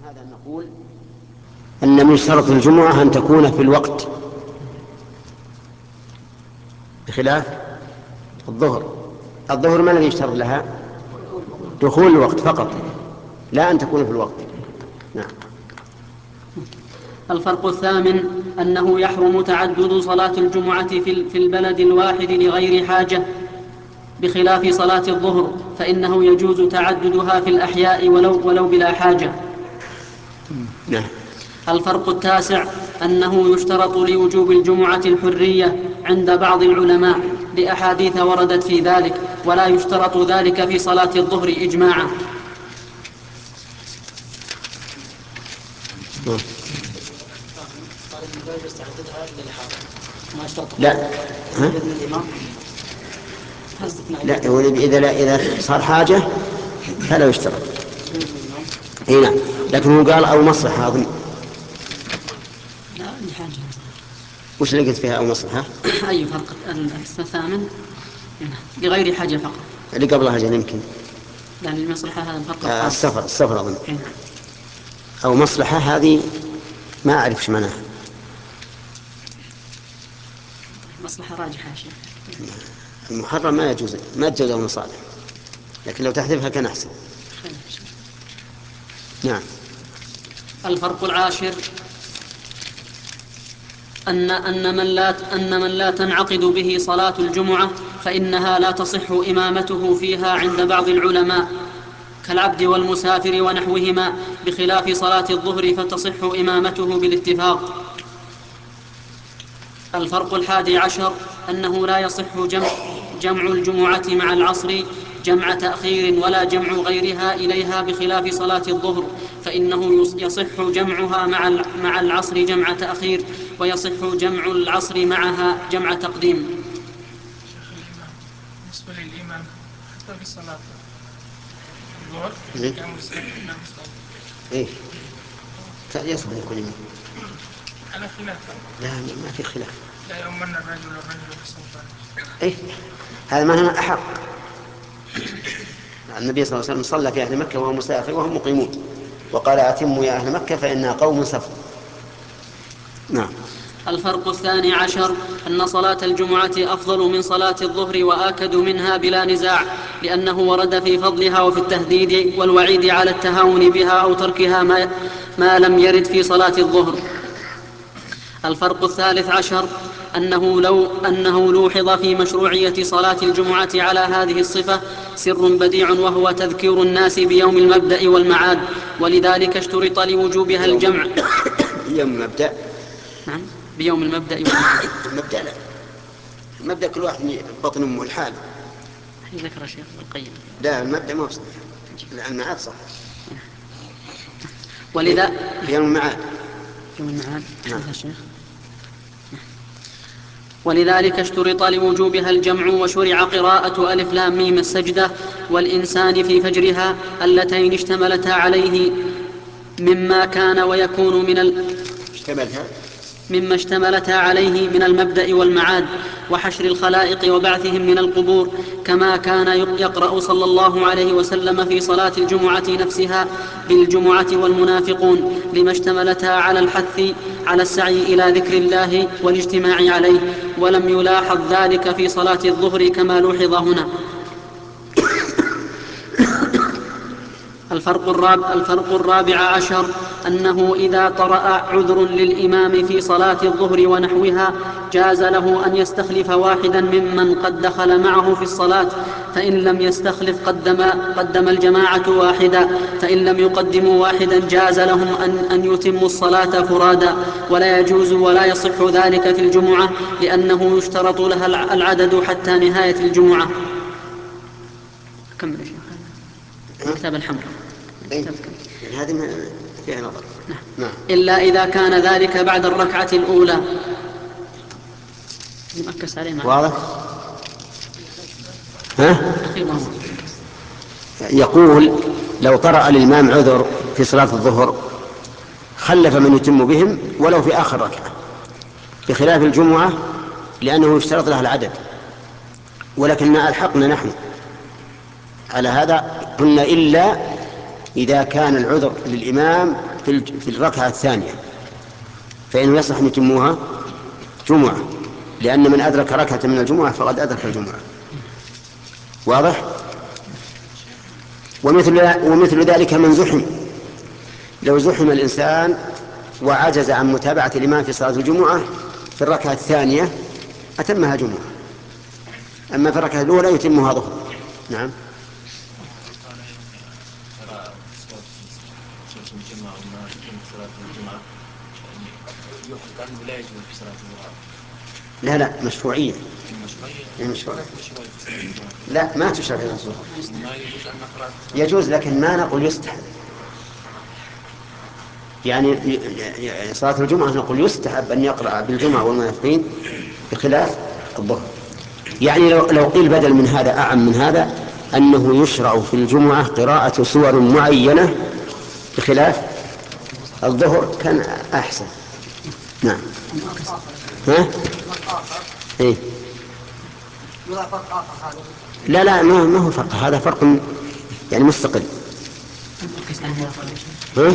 هذا نقول أن من شرط الجمعة أن تكون في الوقت، بخلاف الظهر ما الذي يشترط لها؟ دخول الوقت فقط، لا أن تكون في الوقت. نعم. الفرق الثامن أنه يحرم تعدد صلاة الجمعة في البلد الواحد لغير حاجة، بخلاف صلاة الظهر فإنه يجوز تعددها في الأحياء ولو بلا حاجة. نعم. الفرق التاسع أنه يشترط لوجوب الجمعة الحرية عند بعض العلماء لأحاديث وردت في ذلك، ولا يشترط ذلك في صلاة الظهر إجماعا. لا إذا صار حاجة فلا يشترط. اي نعم، لكن هو قال او مصلحة أظن. لا لحاجة. وش لقيت فيها او مصلحة؟ أي فرق؟ الثامن لغير حاجة فقط. اللي قبلها جل يمكن لأن المصلحة هذا الفرق الخاص. السفر أظن. أو مصلحة هذه ما أعرف ايش معناها. مصلحة راجحة يا شيخ. المحرم ما يجوز المصالح، لكن لو تحذفها كان أحسن. نعم. الفرق العاشر أن من لا تنعقد به صلاة الجمعة فإنها لا تصح إمامته فيها عند بعض العلماء كالعبد والمسافر ونحوهما، بخلاف صلاة الظهر فتصح إمامته بالاتفاق. الفرق الحادي عشر أنه لا يصح جمع الجمعة مع العصر جمع تأخير ولا جمع غيرها إليها، بخلاف صلاة الظهر فإنه يصح جمعها مع العصر جمع تأخير، ويصح جمع العصر معها جمع تقديم. بالنسبة للإمام حتى في صلاة الظهر كان مستحب إيه يصح يكون إمام على خلاف. لا ما في خلاف. لا يؤمن الرجل في صلاة. إيه هذا معناه أحق. النبي صلى الله عليه وسلم صلى في أهل مكة وهو مسافر وهم مقيمون، وقال أتموا يا أهل مكة فإنها قوم سفر. نعم. الفرق الثاني عشر أن صلاة الجمعة أفضل من صلاة الظهر وآكد منها بلا نزاع، لأنه ورد في فضلها وفي التهديد والوعيد على التهاون بها أو تركها ما لم يرد في صلاة الظهر. الفرق الثالث عشر أنه لوحظ في مشروعية صلاة الجمعة على هذه الصفة سر بديع، وهو تذكير الناس بيوم المبدأ والمعاد، ولذلك اشترط لوجوبها الجمع. يوم المبدأ. نعم بيوم المبدأ والمعاد. المبدأ لا، المبدأ كل واحد بطن أمه الحال. ذكر شيخ القيم. لا المبدأ ما صح، المعاد صح. ولذا يوم المعاد. يوم المعاد. نعم يا شيخ. ولذلك اشترط لوجوبها الجمع، وشرع قراءة ألف لام ميم السجدة والإنسان في فجرها اللتين اشتملتا عليه مما كان ويكون مما اشتملتا عليه من المبدأ والمعاد وحشر الخلائق وبعثهم من القبور، كما كان يقرأ صلى الله عليه وسلم في صلاة الجمعة نفسها بالجمعة والمنافقون، لما اشتملتا على الحث على السعي إلى ذكر الله والاجتماع عليه، ولم يلاحظ ذلك في صلاة الظهر كما لوحظ هنا. الفرق الرابع عشر أنه إذا طرأ عذر للإمام في صلاة الظهر ونحوها جاز له أن يستخلف واحدا ممن قد دخل معه في الصلاة، فإن لم يستخلف قدم الجماعة واحدا، فإن لم يقدموا واحدا جاز لهم أن يتموا الصلاة فرادا، ولا يجوز ولا يصح ذلك في الجمعة، لأنه يشترط لها العدد حتى نهاية الجمعة. كمل الكتاب الحمراء. هذه فيها نظر. نعم. إلا إذا كان ذلك بعد الركعة الأولى. واضح؟ يقول لو طرأ للإمام عذر في صلاة الظهر خلف من يتم بهم ولو في آخر ركعة، بخلاف الجمعة لأنه يشترط لها العدد، ولكن ألحقنا نحن على هذا قلنا إلا إذا كان العذر للإمام في الركعة الثانية، فإنه يصح أن يتموها جمعة، لأن من أدرك ركعة من الجمعة فقد أدرك الجمعة. واضح؟ ومثل ذلك من زحم، لو زحم الإنسان وعجز عن متابعة الإمام في صلاة الجمعة في الركعة الثانية أتمها جمعة، أما في الركعة الأولى يتمها ظهر. نعم. لا مشروعية. لا ما تشرع في الرسول، يجوز لكن ما نقول يستحب. يعني صلاة الجمعة نقول يستحب أن يقرأ بالجمعة والمنافقين بخلاف الظهر. يعني لو قيل بدل من هذا أعم من هذا أنه يشرع في الجمعة قراءة سور معينة بخلاف الظهر كان أحسن. نعم. ها؟ إيه؟ لا ما هو فرق، هذا فرق يعني مستقل. ها؟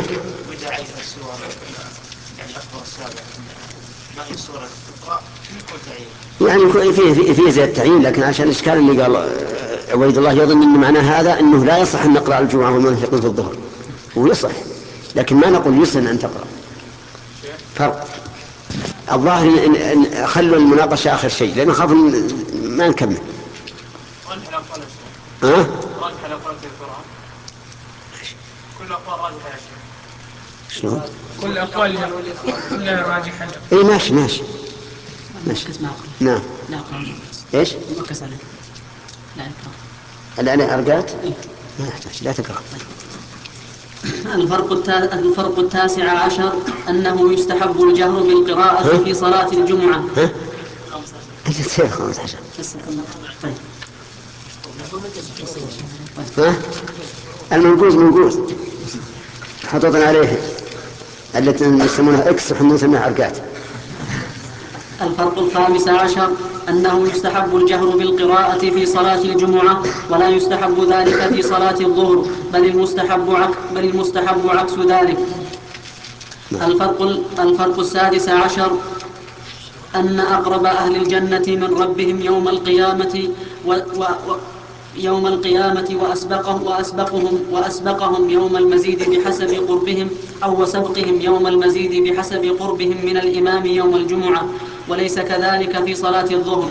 يعني فيه زي التعيين، لكن عشان الإشكال اللي قال عبيد الله يظن أن معنى هذا أنه لا يصح أن نقرأ الجمعة والمنافقين في الظهر، ويصح لكن ما نقول يسن أن تقرأ. فرق. الظاهر إن خلوا المناقشة آخر شيء لأنه خاف ما نكمل. ها؟ كل أقوال راجحة يا شيخ. شنو؟ كل أقوال كلها راجحة. إيه ماشي. نعم. إيش؟ لا أرقات؟ ما يحتاج لا تقرأ. الفرق التاسع عشر أنه يستحب الجهر بالقراءة في صلاة الجمعة. أنت تصير 15. المنقوز حطوطا عليه التي يسمونها إكس وحنا نسميها عرقات. الفرق الخامس عشر أنه يستحب الجهر بالقراءة في صلاة الجمعة ولا يستحب ذلك في صلاة الظهر، بل المستحب عكس ذلك. الفرق السادس عشر أن أقرب أهل الجنة من ربهم يوم القيامة وأسبقهم يوم المزيد بحسب قربهم أو وسبقهم يوم المزيد بحسب قربهم من الإمام يوم الجمعة، وليس كذلك في صلاة الظهر.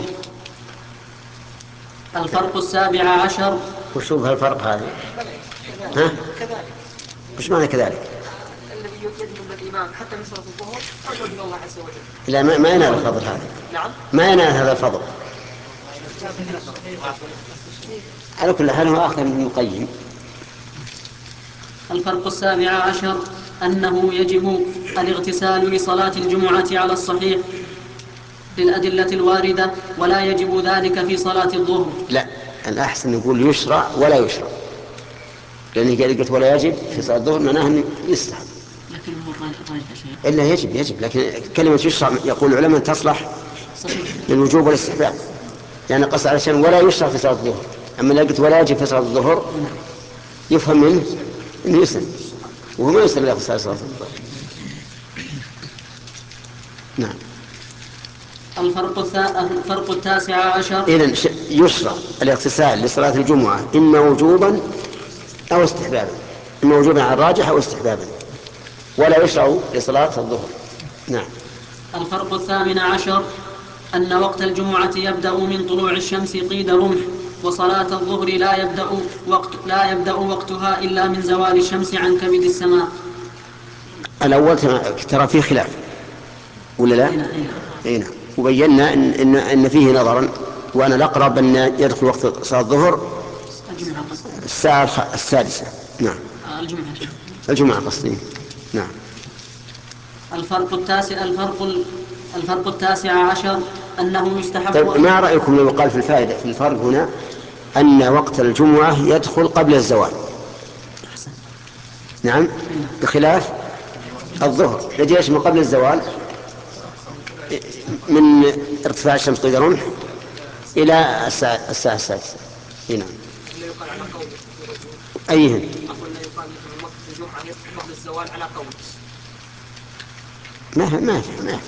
الفرق السابع عشر. وشوف هالفرق هذا. ها؟ وش معنى كذلك؟ الذي يدنو الإمام حتى من صلاة الظهر أفضل من الله عز وجل. لا ما ينال الفضل هذا. نعم. ما ينال هذا الفضل. على كل حال هو آخر من القيم. الفرق السابع عشر أنه يجب الاغتسال لصلاة الجمعة على الصحيح للأدلة الواردة، ولا يجب ذلك في صلاة الظهر. لا الأحسن يقول يشرع ولا يشرع، لأنه قلت ولا يجب في صلاة الظهر معناه أنه يستحب. لكن هو راجح شيء. إلا يجب لكن كلمة يشرع يقول العلماء تصلح للوجوب والاستحباب، يعني قصد على شيء ولا يشرع في صلاة الظهر. أما لو قلت ولا يجب في صلاة الظهر يفهم منه أنه يسن، وهو ما يسن له في صلاة الظهر. نعم. الفرق التاسع عشر. إذن يشرع الاغتسال لصلاة الجمعة إما وجوبا أو استحبابا، إما وجوبا على الراجح أو استحبابا، ولا يشرع لصلاة الظهر. نعم. الفرق الثامن عشر أن وقت الجمعة يبدأ من طلوع الشمس قيد رمح، وصلاة الظهر لا يبدأ وقتها إلا من زوال الشمس عن كبد السماء. الأول ترى فيه خلاف ولا لا؟ نعم. وبينا إن فيه نظرا، وأنا الأقرب أن يدخل وقت صلاة الظهر الساعة 6. نعم. الجمعة قصدي. نعم. الفرق التاسع عشر أنه يستحب. طيب ما رأيكم لو قال في الفائدة في الفرق هنا أن وقت الجمعة يدخل قبل الزوال؟ نعم. بخلاف الظهر الذي يشمل قبل الزوال من ارتفاع الشمس قيد رمح إلى الساعة 6. نعم. أيهن؟ أقول لا يقال مثل وقت الجمعة قبل الزوال على قول. ما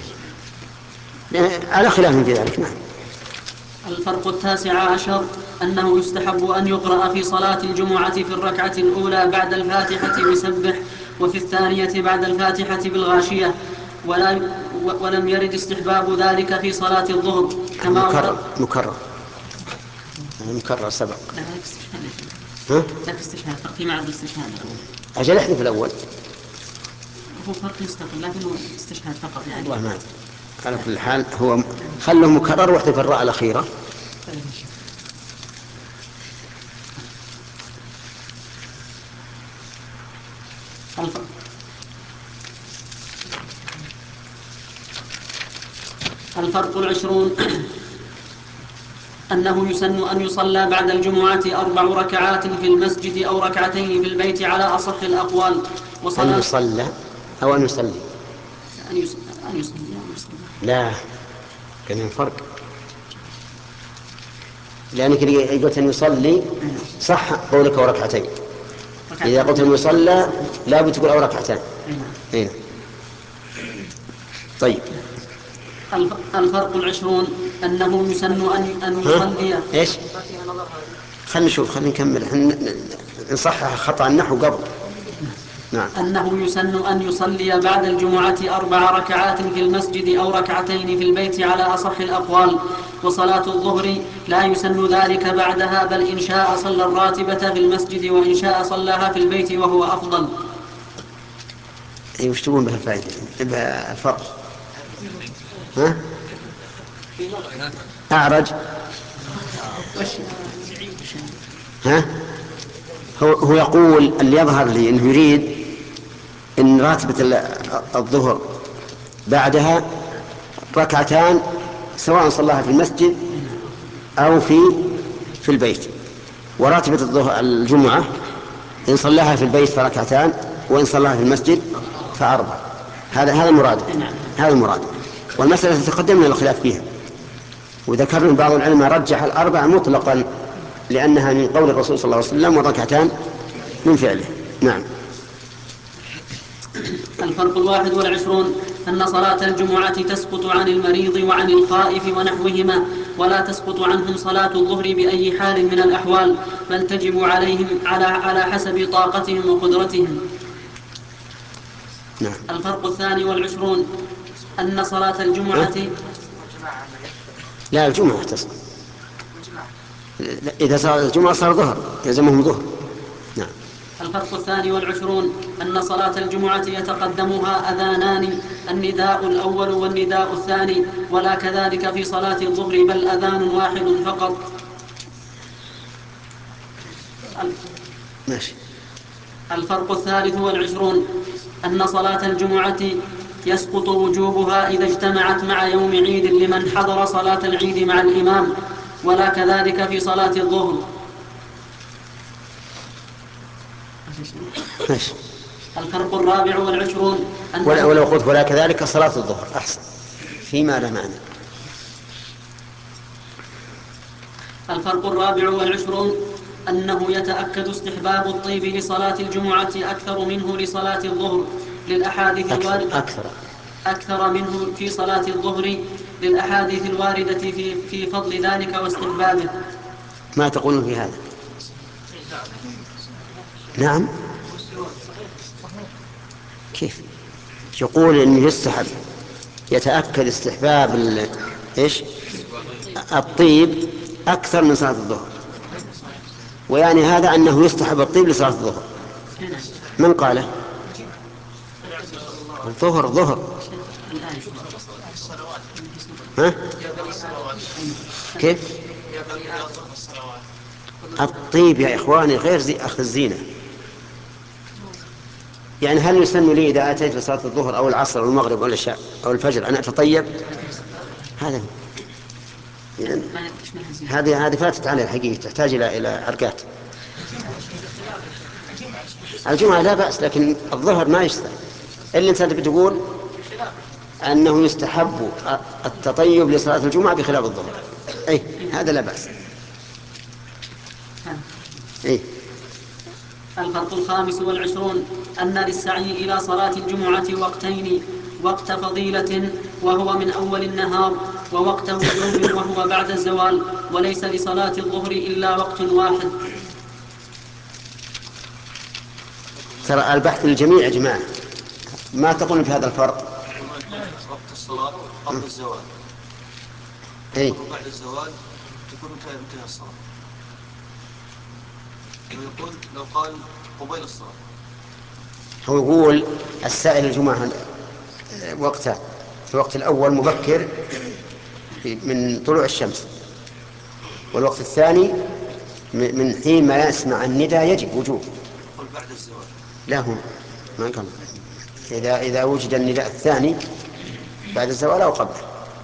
في على خلاف في ذلك. نعم. الفرق 19 أنه يستحب أن يقرأ في صلاة الجمعة في الركعة الأولى بعد الفاتحة بسبح، وفي الثانية بعد الفاتحة بالغاشية، ولم يرد استحباب ذلك في صلاة الظهر كما مكرر سبق. لا في استشهاد في معنى الاستشهاد. أجل احنا في الأول هو فرق يستقل لكنه استشهاد فقط يعني. والله ما أدري. على كل حال هو خله مكرر واحذف الراء الأخيرة. الفرق 20 أنه يسن أن يصلى بعد الجمعة 4 ركعات في المسجد أو ركعتين في البيت على أصح الأقوال. أن يصلى أو أن يصلي. أن يصلي. لا، كان فرق، لأنك قلت أن يصلي صح قولك وركعتين. إذا قلت أن يصلى لا بد تقول أو ركعتان. طيب. الفرق 20 أنه يسن أن يصلي. إيش؟ خلنا نشوف، خلنا نكمل نصحح خطأ النحو قبل. نعم. أنه يسن أن يصلي بعد الجمعة 4 ركعات في المسجد أو ركعتين في البيت على أصح الأقوال. وصلاة الظهر لا يسن ذلك بعدها، بل إن شاء صلى الراتبة في المسجد وإن شاء صلاها في البيت وهو أفضل. أي وش تقول بهالفائدة الفرق؟ أعرج. هو يقول اللي يظهر لي أنه يريد أن راتبة الظهر بعدها ركعتان سواء صلاها في المسجد أو في البيت، وراتبة الظهر الجمعة إن صلاها في البيت فركعتان وإن صلاها في المسجد فأربع. هذا المراد. والمسألة تقدمنا الخلاف فيها، وذكرنا بعض العلماء رجح الأربع مطلقا لأنها من قول الرسول صلى الله عليه وسلم والركعتان من فعله. نعم. الفرق 21 أن صلاة الجمعة تسقط عن المريض وعن الخائف ونحوهما، ولا تسقط عنهم صلاة الظهر بأي حال من الأحوال، بل تجب عليهم على حسب طاقتهم وقدرتهم. نعم. الفرق 22 أن صلاة الجمعة لا، الجمعة تسقط. إذا صار الجمعة صار ظهر يلزمهم ظهر. نعم. الفرق 22 أن صلاة الجمعة يتقدمها أذانان، النداء الأول والنداء الثاني، ولا كذلك في صلاة الظهر، بل أذان واحد فقط. ماشي. الفرق 23 أن صلاة الجمعة يسقط وجوبها إذا اجتمعت مع يوم عيد لمن حضر صلاة العيد مع الإمام، ولا كذلك في صلاة الظهر. ماشي. الفرق 24 ولو قلت ولا كذلك صلاة الظهر أحسن فيما لا معنى. الفرق 24 أنه يتأكد استحباب الطيب لصلاة الجمعة أكثر منه لصلاة الظهر للأحاديث الواردة أكثر منه في صلاة الظهر للأحاديث الواردة في فضل ذلك واستحبابه. ما تقولون في هذا؟ نعم. كيف يقول إنه يستحب يتأكد استحباب إيش الطيب أكثر من صلاة الظهر، ويعني هذا أنه يستحب الطيب لصلاة الظهر. من قاله؟ ظهر. ها؟ كيف؟ الطيب يا إخواني غير أخذ الزينة. يعني هل يسن لي إذا أتيت لصلاة الظهر أو العصر أو المغرب أو العشاء أو الفجر أن أتطيب؟ هذا يعني هذه فاتت على الحقيقة، تحتاج إلى حركات. الجمعة لا بأس، لكن الظهر ما يستحب. اللي أنت بتقول أنه يستحب التطيب لصلاة الجمعة بخلاف الظهر، أي هذا لا بأس. الفرق 25 أن للسعي إلى صلاة الجمعة وقتين: وقت فضيلة وهو من أول النهار، ووقت وجوب وهو بعد الزوال، وليس لصلاة الظهر إلا وقت واحد. ترى البحث للجميع يا جماعة، ما تقولون في هذا الفرق؟ وقت الصلاة قبل الزوال، وبعد الزوال تكون انتهى الصلاة. ويقول لو قال قبيل الصلاة، هو يقول السائل الجمعة وقته في الوقت الأول مبكر من طلوع الشمس، والوقت الثاني من حين ما يسمع النداء يجب وجوب. يقول بعد الزوال. لا هم ما قال إذا وجد النداء الثاني بعد الزوال أو قبل.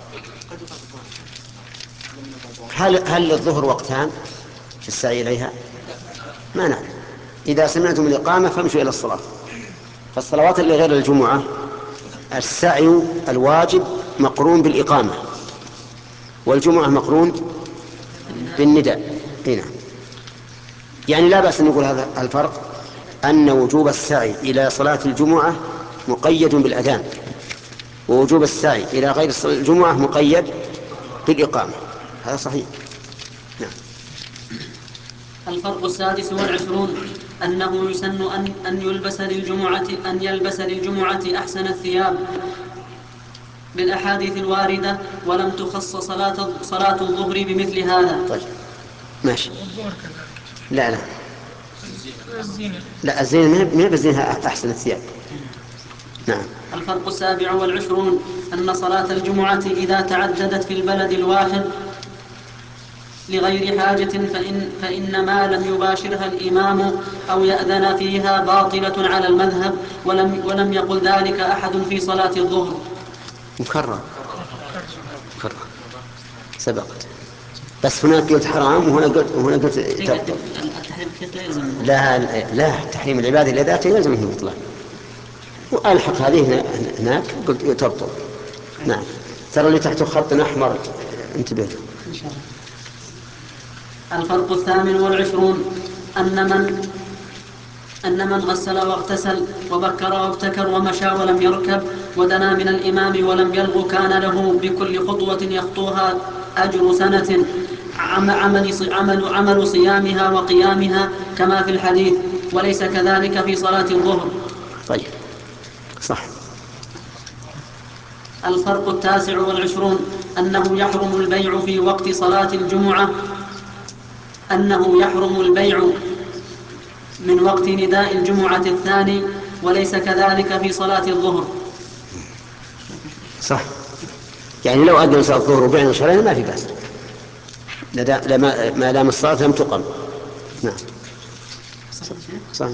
هل للظهر وقتان في السعي إليها؟ ما نعلم. إذا سمعتم الإقامة فامشوا إلى الصلاة. فالصلوات اللي غير الجمعة السعي الواجب مقرون بالإقامة، والجمعة مقرون بالنداء. هنا يعني لا بأس أن نقول هذا الفرق، أن وجوب السعي إلى صلاة الجمعة مقيد بالأذان، ووجوب السعي إلى غير الجمعة مقيد بالإقامة. هذا صحيح. نعم. الفرق 26 أنه يسن أن يلبس للجمعة أحسن الثياب بالأحاديث الواردة، ولم تخص صلاة الظهر بمثل هذا. طيب ماشي. والظهر كذلك. لا الزينة. لا الزينة ما بزينها أحسن الثياب. نعم. الفرق 27 أن صلاة الجمعة إذا تعددت في البلد الواحد لغير حاجة فإن ما لم يباشرها الإمام أو يأذن فيها باطلة على المذهب، ولم يقل ذلك أحد في صلاة الظهر. مكرر سبقت، بس هناك قلت حرام وهنا قلت تبطل. لا تحريم العبادة لذاته يلزم فيه بطلان، وألحق هذه هناك قلت تبطل. نعم. ترى اللي تحته خط أحمر انتبه له. الفرق 28 أن من غسل واغتسل وبكر وابتكر ومشى ولم يركب ودنا من الإمام ولم يلغ كان له بكل خطوة يخطوها أجر سنة عمل صيامها وقيامها كما في الحديث، وليس كذلك في صلاة الظهر. طيب صح. الفرق 29 أنه يحرم البيع في وقت صلاة الجمعة، أنه يحرم البيع من وقت نداء الجمعة الثاني، وليس كذلك في صلاة الظهر. صح، يعني لو أذن صلاة الظهر وبعنا شرعنا ما في بأس، ما دام الصلاة لم تقم. نعم صحيح.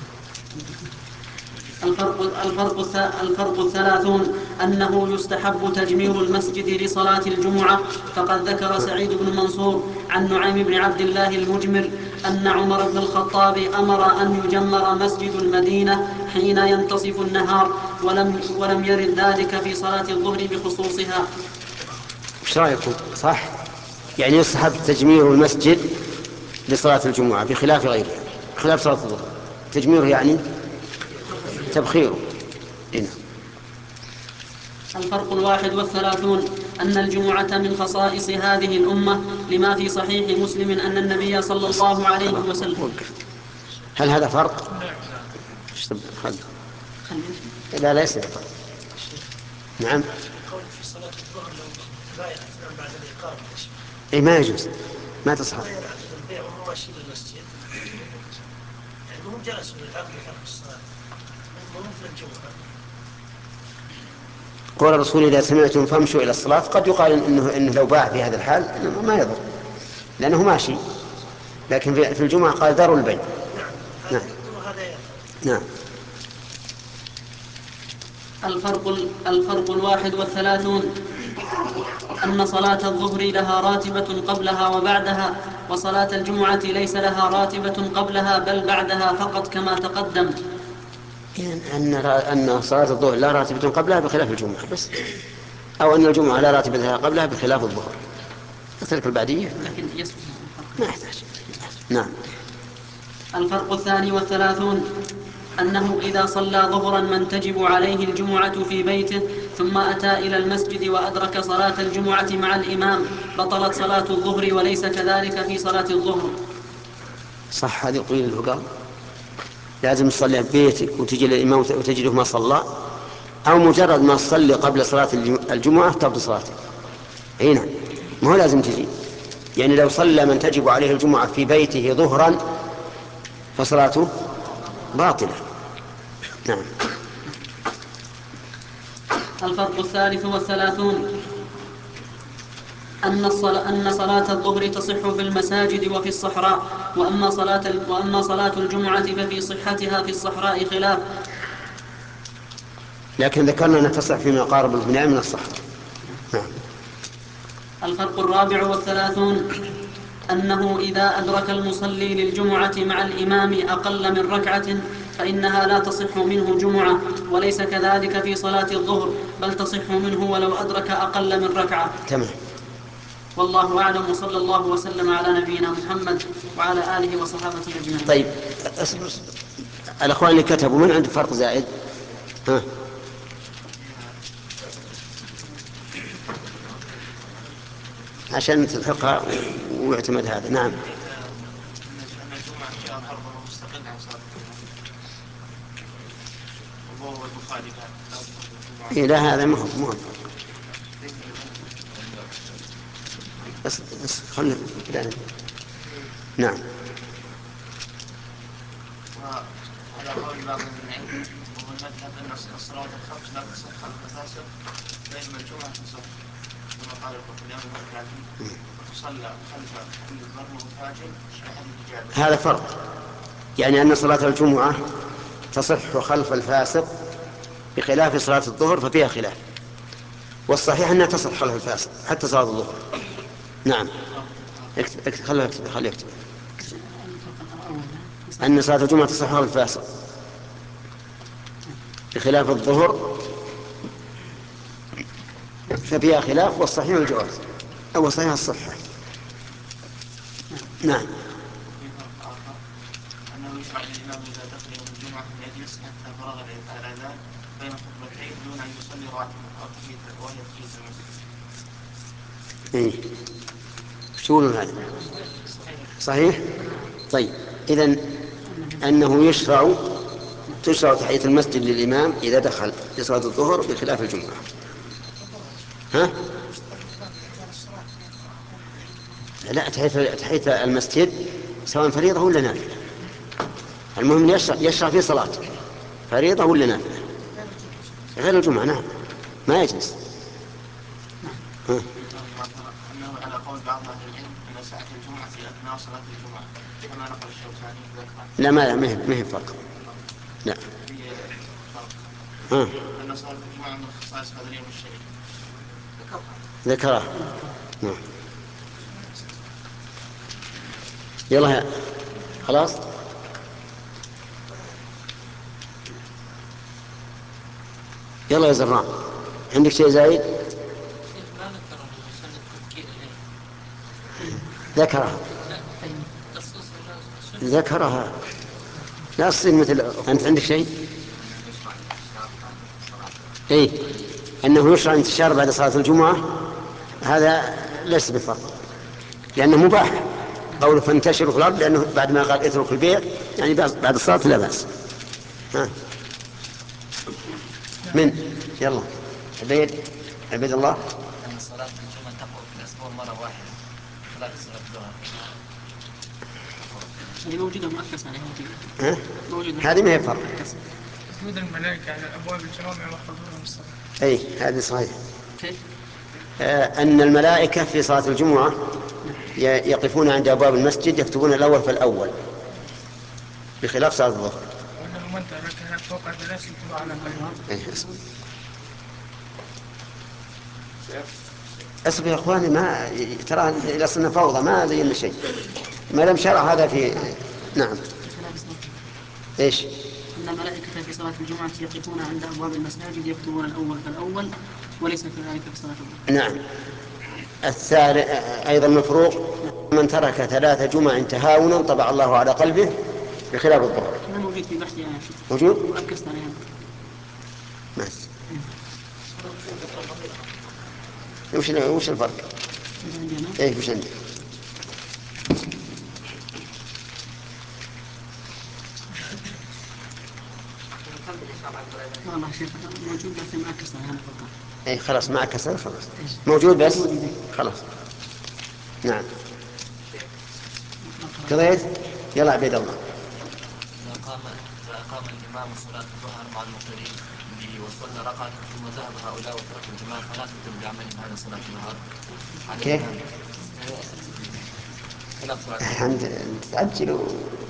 الفرق 30 أنه يستحب تجمير المسجد لصلاة الجمعة، فقد ذكر سعيد بن منصور عن نعيم بن عبد الله المجمر أن عمر بن الخطاب أمر أن يجمر مسجد المدينة حين ينتصف النهار، ولم يرد ذلك في صلاة الظهر بخصوصها. ايش رايكم؟ صح، يعني يستحب تجمير المسجد لصلاة الجمعة بخلاف غيرها، خلاف صلاة الظهر. تجميره يعني تبخيره. هنا الفرق 31 أن الجمعة من خصائص هذه الأمة، لما في صحيح مسلم أن النبي صلى الله عليه وسلم. هل هذا فرق؟ لا ليس فرق. نعم. في صلاة الظهر لو تباين أثناء بعد الإقامة إيه ما يجوز، ما تصح. البيع وهو ماشي للمسجد، يعني هم جلسوا للعقد ترك الصلاة، هم مثل الجمعة. قول الرسول إذا سمعتم فامشوا إلى الصلاة، قد يقال إنه لو باع في هذا الحال ما يضر لأنه ماشي، لكن في الجمعة قال ذروا البيع. نعم. نعم. الفرق 31 أن صلاة الظهر لها راتبة قبلها وبعدها، وصلاة الجمعة ليس لها راتبة قبلها بل بعدها فقط كما تقدم. يعني أن صلاة الظهر لا راتبة قبلها بخلاف الجمعة بس، أو أن الجمعة لا راتبة لها قبلها بخلاف الظهر. أترك البعدية لكن يصلح ما يحتاج. نعم. الفرق 32 أنه إذا صلى ظهرا من تجب عليه الجمعة في بيته ثم أتى إلى المسجد وأدرك صلاة الجمعة مع الإمام بطلت صلاة الظهر وليس كذلك في صلاة الظهر. صح، هذه قيل الفقهاء لازم تصلي في بيتك وتجي للإمام وتجده ما صلى، أو مجرد ما تصلي قبل صلاة الجمعة تبطل صلاتك. هنا ما هو لازم تجي، يعني لو صلى من تجب عليه الجمعة في بيته ظهرا فصلاته باطلة. نعم. الفرق 33 أن صلاة الظهر تصح في المساجد وفي الصحراء، وأما صلاة الجمعة ففي صحتها في الصحراء خلاف. لكن ذكرنا أن تصح فيما قارب البناء من الصحراء. نعم. الفرق 34 أنه إذا أدرك المصلي للجمعة مع الإمام أقل من ركعة فإنها لا تصح منه جمعة، وليس كذلك في صلاة الظهر، بل تصح منه ولو أدرك أقل من ركعة. تمام. والله أعلم، وصلى الله وسلم على نبينا محمد وعلى آله وصحابته أجمعين. طيب الأخوان اللي كتبوا من عنده فرق زائد؟ ها. عشان تلحقها ويعتمد هذا. نعم. إيه لا، هذا مهم. بس خلنا كده. نعم. وعلى قول بعض العلم وهو المذهب أن الصلوات الخمس لا تصح خلف الفاسق، بينما الجمعة تصح كما قال الإمام الشافعي وتصلى خلف كل بر وفاجر لحديث جابر. هذا فرق، يعني أن صلاة الجمعة تصح خلف الفاسق بخلاف صلاة الظهر ففيها خلاف، والصحيح أنها تصح خلف الفاسق حتى صلاة الظهر. نعم. خليه يكتب أن صلاة الجمعة تصح خلف الفاسق بخلاف الظهر ففيها خلاف، والصحيح الجواز أو صحيح الصحة. نعم. أنه يشرع للإمام إذا دخل يوم الجمعة أن يجلس حتى فرغ الأذان بين خطبتين دون أن يصلي راتبة وهي تحية المسجد. شو يقولون هذا؟ صحيح. طيب إذن أنه تشرع تحية المسجد للإمام إذا دخل لصلاة الظهر بخلاف الجمعة. ها؟ لا، تحية المسجد سواء فريضة ولا نافلة، المهم يشرع في صلاة فريضة ولا نافلة غير الجمعة. نعم، ما يجلس. أنه على قول بعض أهل العلم أن ساعة الجمعة في أثناء صلاة الجمعة كما نقل الشوكاني ذكر. لا، ما هي فرق. لا. أن صلاة الجمعة من خصائص هذا اليوم الشريف ذكرها. يلا خلاص. يلا يا زران، عندك شيء زايد؟ ذكرها لا تصير مثل أنت. عندك شيء؟ إيه، أنه يشرع انتشار بعد صلاة الجمعة، هذا ليس بفرق لأنه مباح. قوله فانتشروا في الأرض لأنه بعد ما قال اتركوا البيع يعني بعد الصلاة لا بأس. يلا عبيد الله. أن صلاة الجمعة تقع في الأسبوع مرة واحدة خلاف صلاة الظهر. هذه موجودة مؤكسة عليها. هذه ما هي فرق. وجود الملائكة على أبواب الجوامع وحضورهم الصلاة. أي هذه صحيح. أن الملائكة في صلاة الجمعة يقفون عند أبواب المسجد يكتبون الأول فالأول بخلاف صلاة الظهر. وأنه من تركها فوق 3 يكتب على قلبه. أصبر يا أخواني، ما ترى إلى سنة فوضى ما زينا شيء ما لم شرع هذا في. نعم. إيش؟ أن الملائكة في صلاة الجمعة يقفون عند أبواب المساجد يكتبون الأول فالأول وليس كذلك في صلاة الظهر. نعم. أيضا مفروق من ترك 3 جمع تهاونا طبع الله على قلبه بخلاف الظهر. موجود في بحثي أنا شيخ. موجود؟ وأركزت عليها. ماشي. وش الفرق؟ ايه وش عندك؟ والله شيخ موجود بس ما أركزت عليها فقط. ايه خلاص معك كسر خلاص. موجود بس خلاص. نعم. قضيت؟ يلا عبيد الله. إذا أقام الإمام صلاة الظهر مع المقتدين وصلنا ركعة ثم ذهب هؤلاء وتركوا الجماعة فلا تبطل بعملهم هذا صلاة الظهر. كيف؟ خلاف صلاة تعجلوا.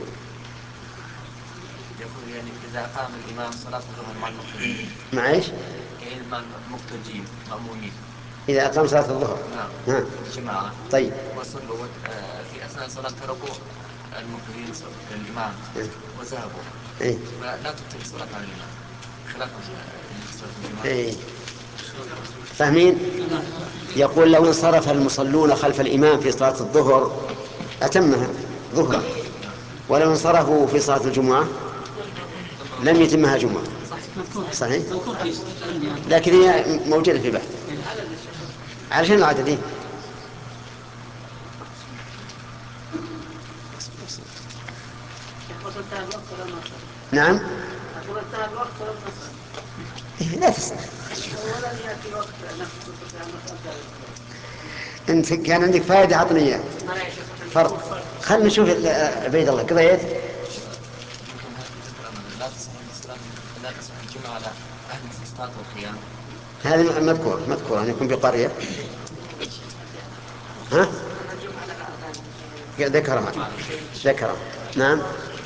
يقول يعني إذا أقام الإمام صلاة الظهر مع المقتدين. مع ايش؟ يعني مع المقتدين مأمومين. إذا أقام صلاة الظهر. نعم. جماعة. طيب. وصلوا في أثناء الصلاة تركوا المقتدين الإمام وذهبوا. إيه؟ لا تبطل الصلاة على الإمام. خلاف صلاة الجماعة. إيه؟ فاهمين؟ يقول لو انصرف المصلون خلف الإمام في صلاة الظهر أتمها ظهرا، ولو انصرفوا في صلاة الجمعة لم يتمها جمعة. صحيح؟ لكن هي موجودة في بحث. علشان العددين. نعم. لا تسأل. انت كان عندك فائدة عطنية فرق. خلنا نشوف عبيد الله قضيت. لا تصح الجمعة على أهل الفسطاط والخيام. هذا مذكور أن يكون بقرية. ها؟ ذكر. نعم.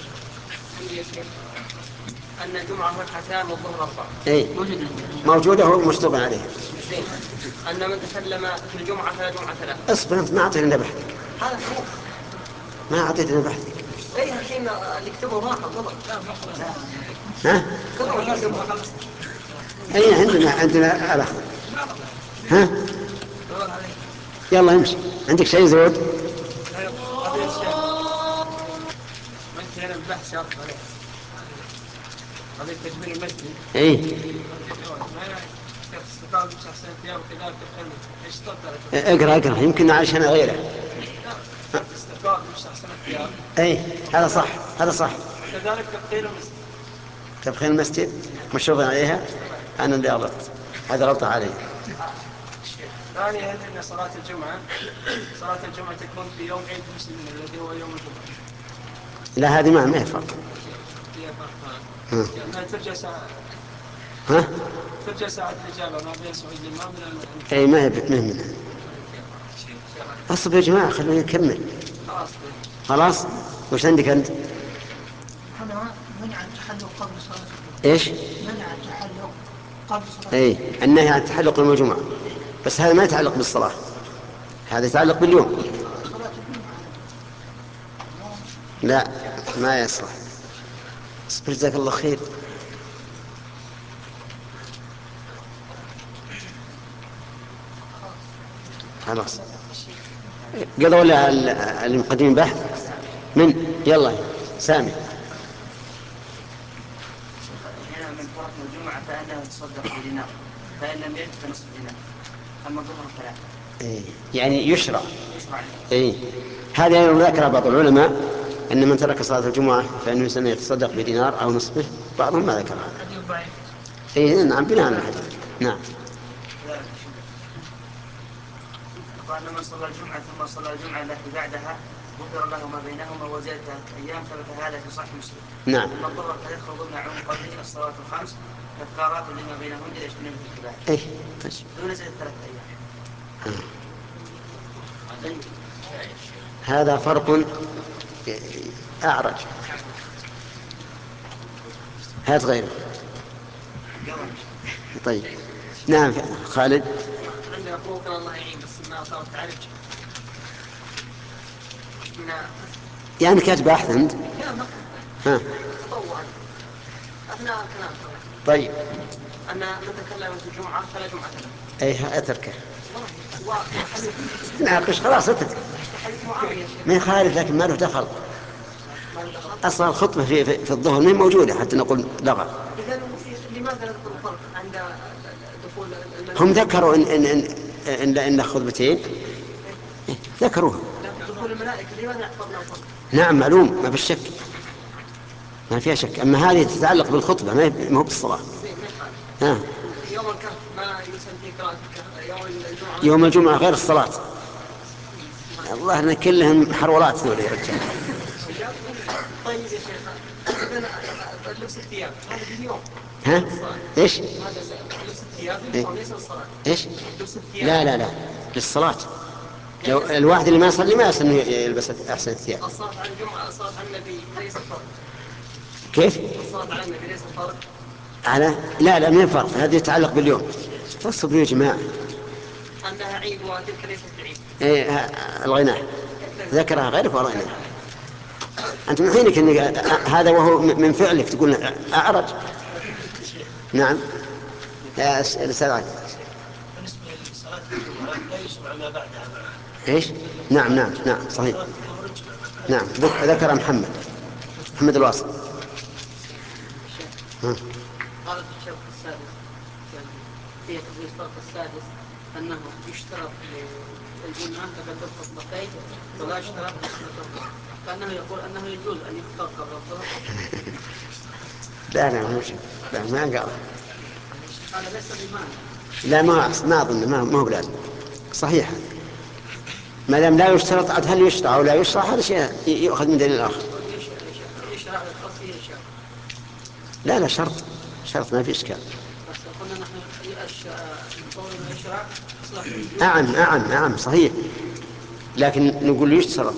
أن الجمعة ركعتان والظهر أربعة. إيه موجودة هو مشطوب عليه. أن من تسلم في الجمعة فلا جمعة له. اصبر أنت ما أعطيتنا بحثك. هذا حروف. ما أعطيتنا بحثك. إيه الحين اللي كتبه راح غلط. ها؟ أي عندنا الأخ. ها؟ يلا امشي. عندك شيء زود؟ ما انتهينا البحث شرط عليه. هذه تجميل المسجد. ايه اقرا يمكن عشان غيره. اي هذا صح. كذلك تبخير المسجد. تبخير المسجد مشروط عليها. انا اللي غلطت. هذا غلطه علي. ثانيا ان صلاة الجمعة تكون في يوم عيد المسلمين الذي هو يوم الجمعة. لا هذه ما هي فرق. يعني ترجع ساعة الإجابة ما بين صعود الإمام إلى اي ما هي منها. اصبر يا جماعه خلونا نكمل. خلاص وش عندك انت؟ هذا منع التحلق قبل صلاة الجمعة. ايش؟ منع التحلق قبل صلاة اي النهي عن التحلق يوم الجمعة، بس هذا ما يتعلق بالصلاة، هذا يتعلق باليوم. لا ما يصلح. اصبر جزاك الله خير. خلاص قضوا ولا المقدمين بحث من يلا سامي. هنا من فرق الجمعة فإنه تصدق بدينار، فإن لم يجد فنصف دينار، أما الظهر فلا. يعني يشرع. هذا ذكر بعض العلماء أن من ترك صلاة الجمعة فإنه سنة يتصدق بدينار أو نصفه، بعضهم ما ذكر هذا. نعم بناء على الحديث. نعم. وأن من صلى الجمعة ثم صلى الجمعة التي بعدها غفر له ما بينهما وزاد 3 أيام، ثبت هذا في صحيح مسلم. نعم. أما الظهر فيدخل ضمن عموم قوله الصلوات الخمس كفارات لما بينهن إذا اجتنبوا الكبائر. دون زاد 3 أيام. هذا فرق أعرج. هات غيره. طيب نعم خالد. عندنا فروق الله يعين بس ما صارت تعرج. يعني كاتب بحث انت؟ ها تطوعا اثناء الكلام. طيب ان من تكلم في الجمعه فلا جمعه له. اي اتركه ناقش خلاص اترك. ما يخالف لكن ما له دخل. أصلا الخطبة في الظهر ما هي موجودة حتى نقول لغة. إذا لماذا نذكر الفرق عند دخول هم ذكروا إن خطبتين ذكروها. دخول الملائكة لماذا يحفظنا الفرق؟ نعم معلوم، ما في شك، ما فيها شك. أما هذه تتعلق بالخطبة ما هو بالصلاة. ها. يوم الكهف ما يسمى فيه قراءة الكهف، يوم الجمعة غير الصلاة. الله أن كلهم حرولات ذول يا رجال. طيب يا شيخ، لبس الثياب هذا باليوم. ها؟ إيش؟ هذا لبس الثياب باليوم ليس الصلاة. إيش؟ لبس الثياب. لا للصلاة. لو الواحد اللي ما يصلي ما يصلي يلبس أحسن الثياب. الصلاة على الجمعة، الصلاة على النبي ليس فرق. كيف؟ الصلاة على النبي ليس فرق. لا ما فرق، هذا يتعلق باليوم. تصبروا يا جماعة. أنها عيد وتلك ليست بعيد. الغناء ذكرها غيرك ورأينا. أنت من حينك إن هذا وهو من فعلك تقول أعرج. نعم يا أستاذ علي. بالنسبة لصلاة الجمعة لا يشرع ما بعدها. إيش؟ نعم صحيح. نعم ذكر محمد الواصل. قال في الشرط السادس في الشرط السادس أنه يشترط للجمعة تقدم خطبتين ولا يشترط للظهر، كأنه يقول أنه يجوز أن يخطب قبل الظهر. لا ما قال. هذا ليس بمعنى. لا ما أظن ما هو بلازم. صحيح ما دام لا يشترط، عاد هل يشرع أو لا يشرع هذا شيء يؤخذ من دليل آخر. يشرع فيه إشارة. لا شرط ما في إشكال. بس قلنا نحن قولنا يشرع نعم صحيح، لكن نقول يشترط.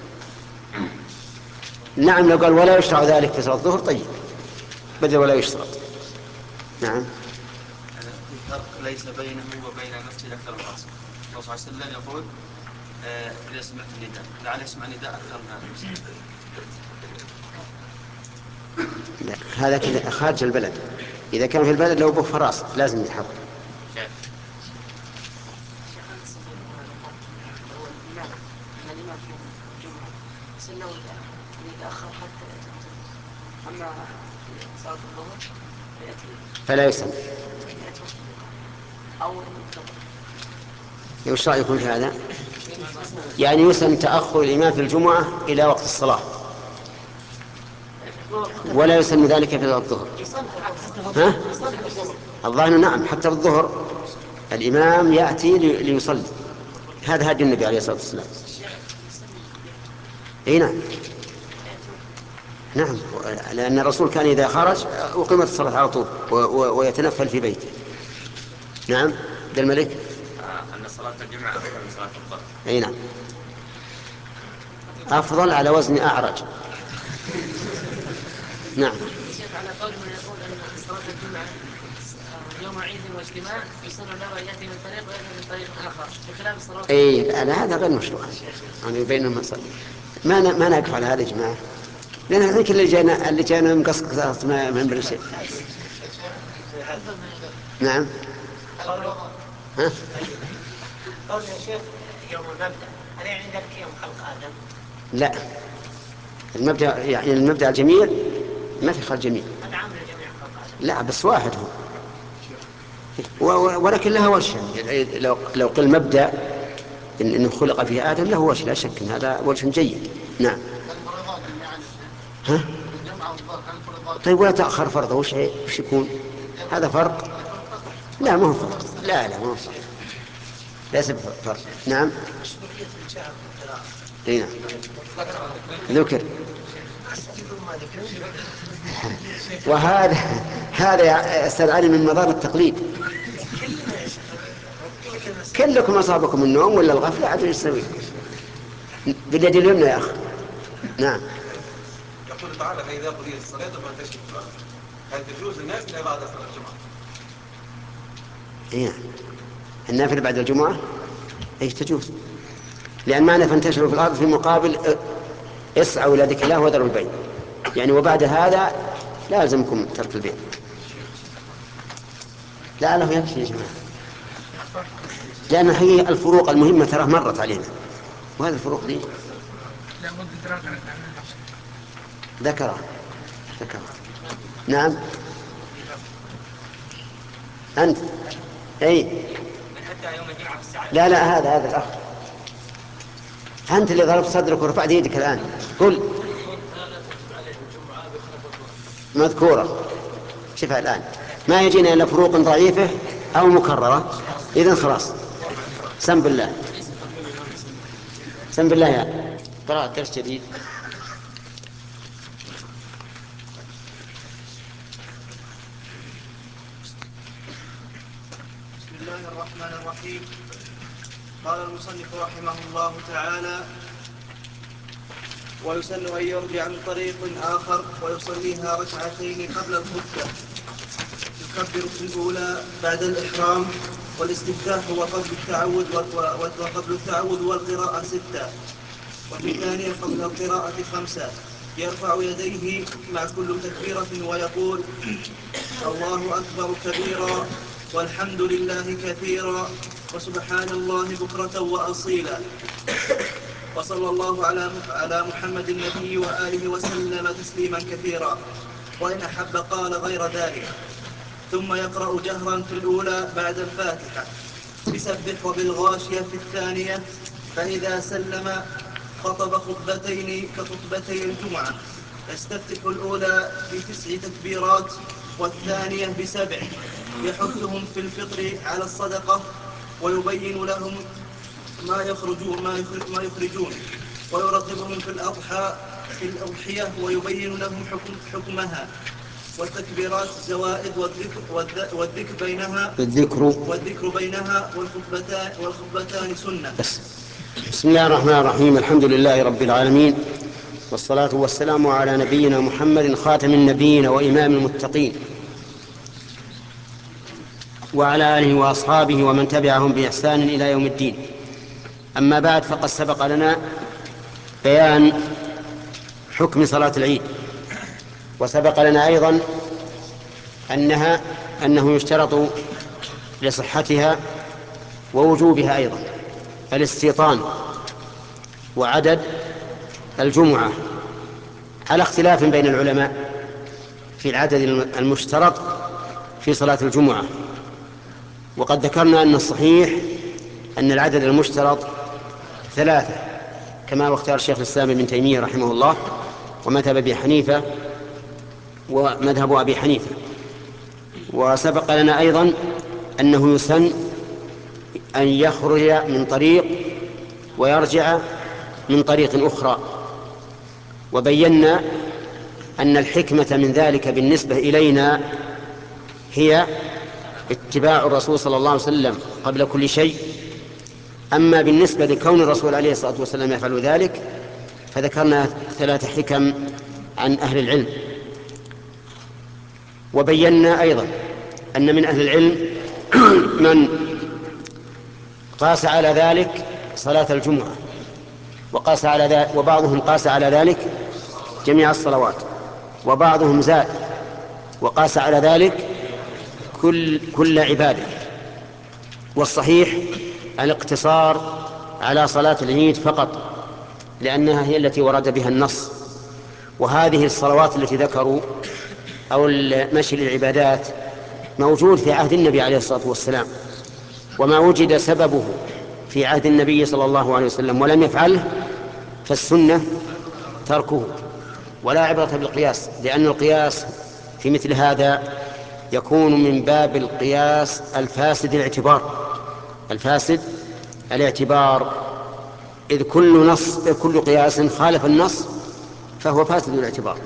نعم لو قال ولا يشرع ذلك في صلاة الظهر طيب، بدل ولا يشترط. نعم. في فرق ليس بينه وبين المسجد أكثر من الأصل. الرسول صلى الله عليه وسلم يقول إذا سمعت النداء لعل يسمع نداء أكثر من هذا المسجد. لا هذا كذا خارج البلد. إذا كان في البلد لو به فراس لازم يتحرك. فلا يسمى. وش رأيكم في هذا؟ يعني يسمى تأخر الإمام في الجمعة إلى وقت الصلاة، ولا يسمى ذلك في الظهر. ها؟ الظاهر نعم، حتى في الظهر الإمام يأتي ليصلي. هذا هدي النبي عليه الصلاة والسلام. نعم لأن الرسول كان إذا خرج أقيمت الصلاة على طول ويتنفل في بيته. نعم عبد الملك. أن صلاة الجمعة أفضل من صلاة الظهر. نعم أفضل على وزن أعرج. نعم. على قول من يقول أن صلاة الجمعة يوم عيد واجتماع يصير له يأتي من طريق ويأتي من طريق آخر بخلاف الصلاة. لا هذا غير مشروع. يعني بين المصلي ما نقف على هذا يا جماعة، لأن هذيك اللي جانا مقصقص ما من شيء. نعم. ها؟ قول يا شيخ يوم المبدأ هل يعني ذلك يوم خلق آدم؟ لا المبدأ يعني المبدأ الجميل ما في خلق جميل. هذا عام لجميع خلق آدم. لا بس واحد هو ولكن له وجه. لو قل مبدأ إنه خلق فيه آدم له وجه، لا شك إن هذا وجه جيد. نعم. ها؟ طيب ولا تأخر فرضه وش يكون؟ هذا فرق؟ لا ما هو فرق. لا ما هو فرق، ليس فرق. نعم. نعم ذكر. وهذا يا أستاذ علي من مضار التقليد. كلكم أصابكم النوم ولا الغفلة عاد يسوي باليد اليمنى يا أخي. نعم. يقول تعالى فإذا قضيت الصلاة فانتشروا في الأرض، هل تجوز النافلة بعد صلاة الجمعة؟ النافلة بعد الجمعة تجوز، لأن معنى فانتشروا في الأرض في مقابل اسعوا إلى ذكر الله وذروا البيع، يعني وبعد هذا لا يلزمكم ترك البيع. لا يكفي يا جماعة، لأن هي الفروق المهمة ترى مرت علينا، وهذه الفروق دي ذكره. نعم. أنت أي لا هذا الأخ، أنت اللي ضربت صدرك ورفعت يدك الآن. قل مذكورة. شوفها الآن ما يجينا إلا فروق ضعيفة أو مكررة. إذن خلاص سم بالله يا قراءة درس جديد. بسم الله الرحمن الرحيم. قال المصنف رحمه الله تعالى: ويسن أن يرجع من طريق آخر ويصليها ركعتين قبل الخطبة، يكبر في الأولى بعد الإحرام، والاستفتاح وقبل التعوذ والقراءة 6، وفي الثانية قبل القراءة 5 يرفع يديه مع كل تكبيرة ويقول: الله أكبر كبيرا والحمد لله كثيرا وسبحان الله بكرة وأصيلا، وصلى الله على محمد النبي وآله وسلم تسليما كثيرا، وإن أحب قال غير ذلك. ثم يقرأ جهرا في الأولى بعد الفاتحة بسبح وبالغاشية في الثانية، فإذا سلم خطب خطبتين كخطبتي الجمعة، يستفتح الأولى ب9 تكبيرات والثانية ب7، يحثهم في الفطر على الصدقة ويبين لهم ما يخرجون ويرغبهم في الأضحية ويبين لهم حكمها، والتكبيرات زوائد والذكر بينها والخطبتان سنة. بسم الله الرحمن الرحيم. الحمد لله رب العالمين، والصلاة والسلام على نبينا محمد خاتم النبيين وإمام المتقين، وعلى آله وأصحابه ومن تبعهم بإحسان إلى يوم الدين. أما بعد، فقد سبق لنا بيان حكم صلاة العيد، وسبق لنا أيضا أنه يشترط لصحتها ووجوبها أيضا الاستيطان وعدد الجمعة، على اختلاف بين العلماء في العدد المشترط في صلاة الجمعة. وقد ذكرنا أن الصحيح أن العدد المشترط 3 كما واختار الشيخ الإسلام ابن تيمية رحمه الله ومذهب أبي حنيفة. وسبق لنا أيضا أنه يسن أن يخرج من طريق ويرجع من طريق أخرى، وبينا أن الحكمة من ذلك بالنسبة إلينا هي اتباع الرسول صلى الله عليه وسلم قبل كل شيء. أما بالنسبة لكون الرسول عليه الصلاة والسلام يفعل ذلك فذكرنا 3 حكم عن أهل العلم. وبينا أيضا أن من أهل العلم من قاس على ذلك صلاة الجمعة، وبعضهم قاس على ذلك جميع الصلوات، وبعضهم زاد وقاس على ذلك كل عبادة. والصحيح الاقتصار على صلاة العيد فقط، لأنها هي التي ورد بها النص. وهذه الصلوات التي ذكروا أو المشي للعبادات موجود في عهد النبي عليه الصلاة والسلام، وما وجد سببه في عهد النبي صلى الله عليه وسلم ولم يفعله فالسنة تركه، ولا عبرة بالقياس، لأن القياس في مثل هذا يكون من باب القياس الفاسد الاعتبار، إذ كل قياس خالف النص فهو فاسد الاعتبار.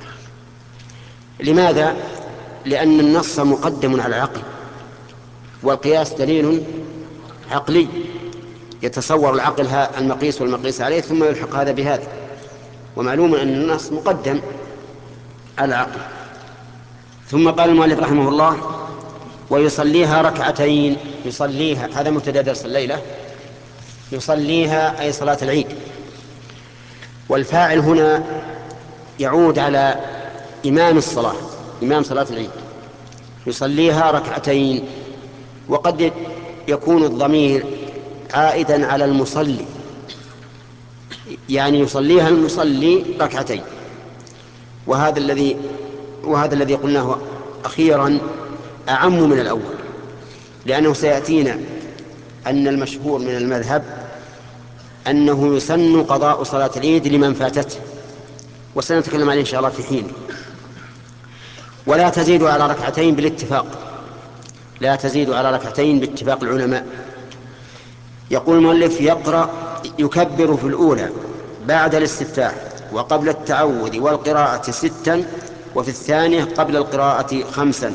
لماذا؟ لأن النص مقدم على العقل، والقياس دليل عقلي يتصور العقل المقيس والمقيس عليه ثم يلحق هذا بهذا، ومعلوم أن النص مقدم على العقل. ثم قال المؤلف رحمه الله: ويصليها ركعتين. يصليها هذا مبتدأ درس الليلة، يصليها أي صلاة العيد، والفاعل هنا يعود على إمام صلاة العيد. يصليها ركعتين، وقد يكون الضمير عائدا على المصلي، يعني يصليها المصلي ركعتين. وهذا الذي قلناه أخيرا أعم من الأول، لأنه سيأتينا أن المشهور من المذهب أنه يسن قضاء صلاة العيد لمن فاتته، وسنتكلم عليه إن شاء الله في حين. ولا تزيد على ركعتين بالاتفاق، لا تزيد على ركعتين باتفاق العلماء. يقول المؤلف: يكبر في الأولى بعد الاستفتاح وقبل التعوذ والقراءة 6، وفي الثانية قبل القراءة 5.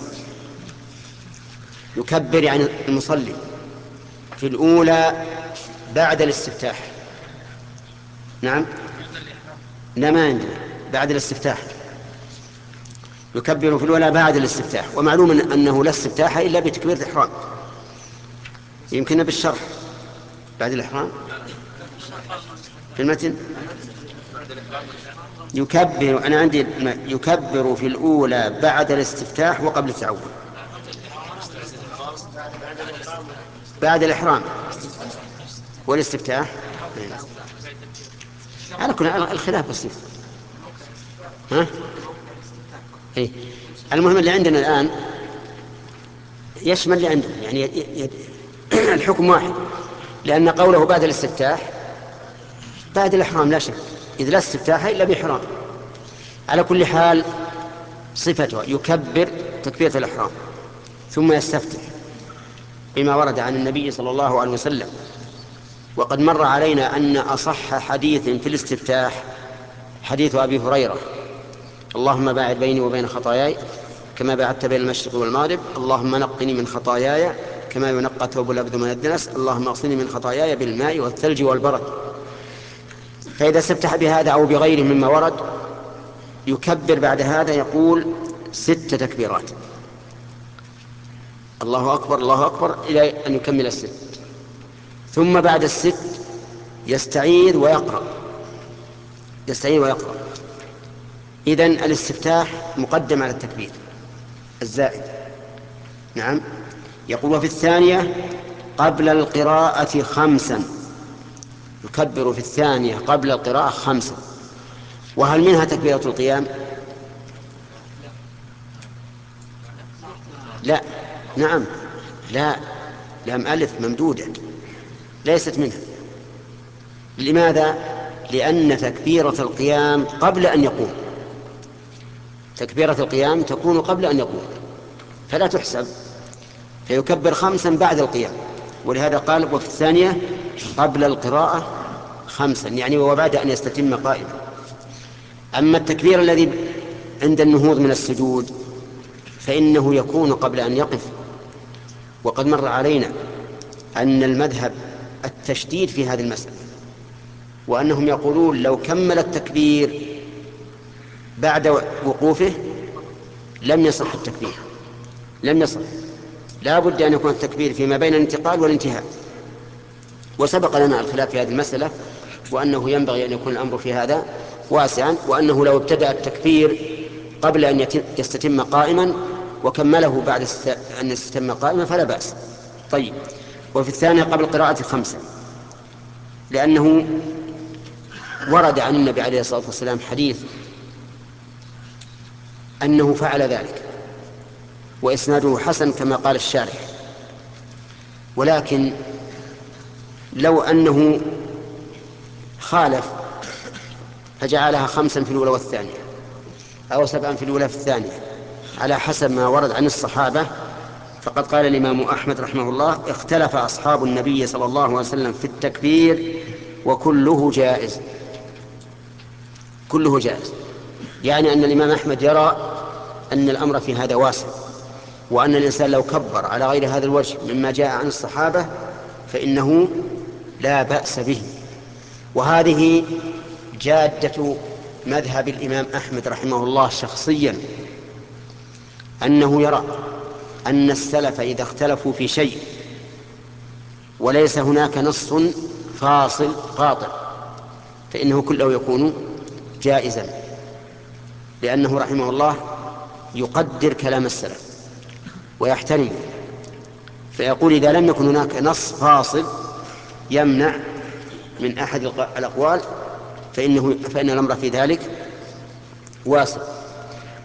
يكبر يعني المصلي في الأولى بعد الاستفتاح. نعم، لا ما عندنا بعد الاستفتاح. يكبر في الأولى بعد الاستفتاح، ومعلوم أنه لا استفتاح إلا بتكبيرة الإحرام. يمكن بالشرح بعد الإحرام في المتن يكبر. أنا عندي يكبر في الأولى بعد الاستفتاح وقبل التعوذ. بعد الإحرام والاستفتاح على كل الخلاف بسيط. ها؟ إيه؟ المهم اللي عندنا الآن يشمل اللي عندنا، يعني الحكم واحد، لأن قوله بعد الاستفتاح بعد الإحرام لا شك، إذ لا استفتاح إلا بإحرام. على كل حال صفته يكبر تكبيرة الإحرام ثم يستفتح بما ورد عن النبي صلى الله عليه وسلم. وقد مر علينا أن أصح حديث في الاستفتاح حديث أبي هريرة: اللهم باعد بيني وبين خطاياي كما باعدت بين المشرق والمغرب، اللهم نقني من خطاياي كما ينقى ثوب الأبيض من الدنس، اللهم اغسلني من خطاياي بالماء والثلج والبرد. فإذا استفتح بهذا أو بغيره مما ورد يكبر بعد هذا، يقول 6 تكبيرات، الله أكبر الله أكبر إلى أن يكمل 6. ثم بعد 6 يستعيذ ويقرأ. إذن الاستفتاح مقدم على التكبير الزائد. نعم. يقول: وفي الثانية قبل القراءة 5. يكبر في الثانية قبل القراءة 5. وهل منها تكبيرة القيام؟ لا. نعم. لا، لام ألف ممدودة ليست منها. لماذا؟ لأن تكبيرة القيام قبل أن يقوم، تكبيرة القيام تكون قبل أن يقوم فلا تحسب، فيكبر 5 بعد القيام. ولهذا قال: وفي الثانية قبل القراءة 5، يعني وبعد أن يستتم قائما. أما التكبير الذي عند النهوض من السجود فإنه يكون قبل أن يقف. وقد مر علينا أن المذهب التشديد في هذه المسألة، وأنهم يقولون لو كمل التكبير بعد وقوفه لم يصح التكبير، لم يصح، لا بد أن يكون التكبير فيما بين الانتقال والانتهاء. وسبق لنا الخلاف في هذه المسألة، وأنه ينبغي أن يكون الأمر في هذا واسعا، وأنه لو ابتدأ التكبير قبل أن يستتم قائما وكمله بعد أن يستتم قائما فلا بأس. طيب. وفي الثانية قبل قراءة 5، لأنه ورد عن النبي عليه الصلاة والسلام حديث أنه فعل ذلك، وإسناده حسن كما قال الشارح. ولكن لو أنه خالف فجعلها 5 في الأولى والثانية، أو 7 في الأولى في الثانية، على حسب ما ورد عن الصحابة، فقد قال الإمام أحمد رحمه الله: اختلف أصحاب النبي صلى الله عليه وسلم في التكبير وكله جائز. كله جائز، يعني أن الإمام أحمد يرى أن الأمر في هذا واسع، وأن الإنسان لو كبر على غير هذا الوجه مما جاء عن الصحابة فإنه لا بأس به. وهذه جادة مذهب الإمام أحمد رحمه الله شخصيا، أنه يرى أن السلف إذا اختلفوا في شيء وليس هناك نص فاصل قاطع فإنه كله يكون جائزا، لأنه رحمه الله يقدر كلام السلف ويحترمه، فيقول: إذا لم يكن هناك نص فاصل يمنع من أحد الأقوال فإن الأمر في ذلك واسع.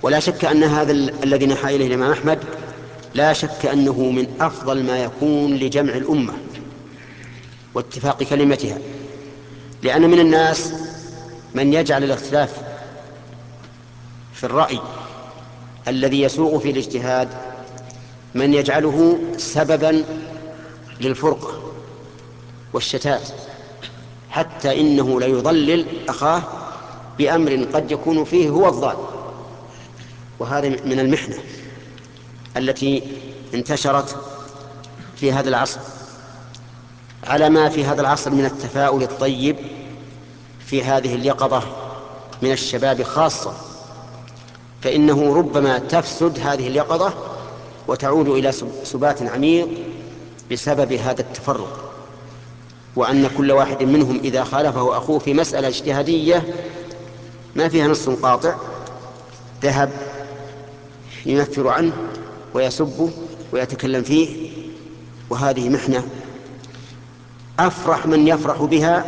ولا شك أن هذا الذي نحى إليه الإمام أحمد لا شك أنه من أفضل ما يكون لجمع الأمة واتفاق كلمتها، لأن من الناس من يجعل الاختلاف في الرأي الذي يسوغ في الاجتهاد من يجعله سببا للفرقة والشتات، حتى إنه ليضلل أخاه بأمر قد يكون فيه هو الضال. وهذا من المحنة التي انتشرت في هذا العصر، على ما في هذا العصر من التفاؤل الطيب في هذه اليقظة من الشباب خاصة، فإنه ربما تفسد هذه اليقظة وتعود إلى سبات عميق بسبب هذا التفرق، وأن كل واحد منهم إذا خالفه أخوه في مسألة اجتهادية ما فيها نص قاطع ذهب ينفر عنه ويسبه ويتكلم فيه. وهذه محنة أفرح من يفرح بها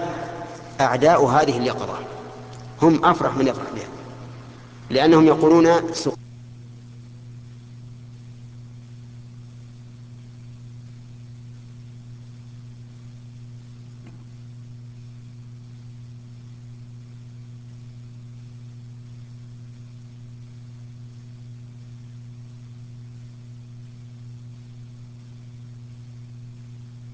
أعداء هذه اليقظة، هم أفرح من يفرح بها، لأنهم يقولون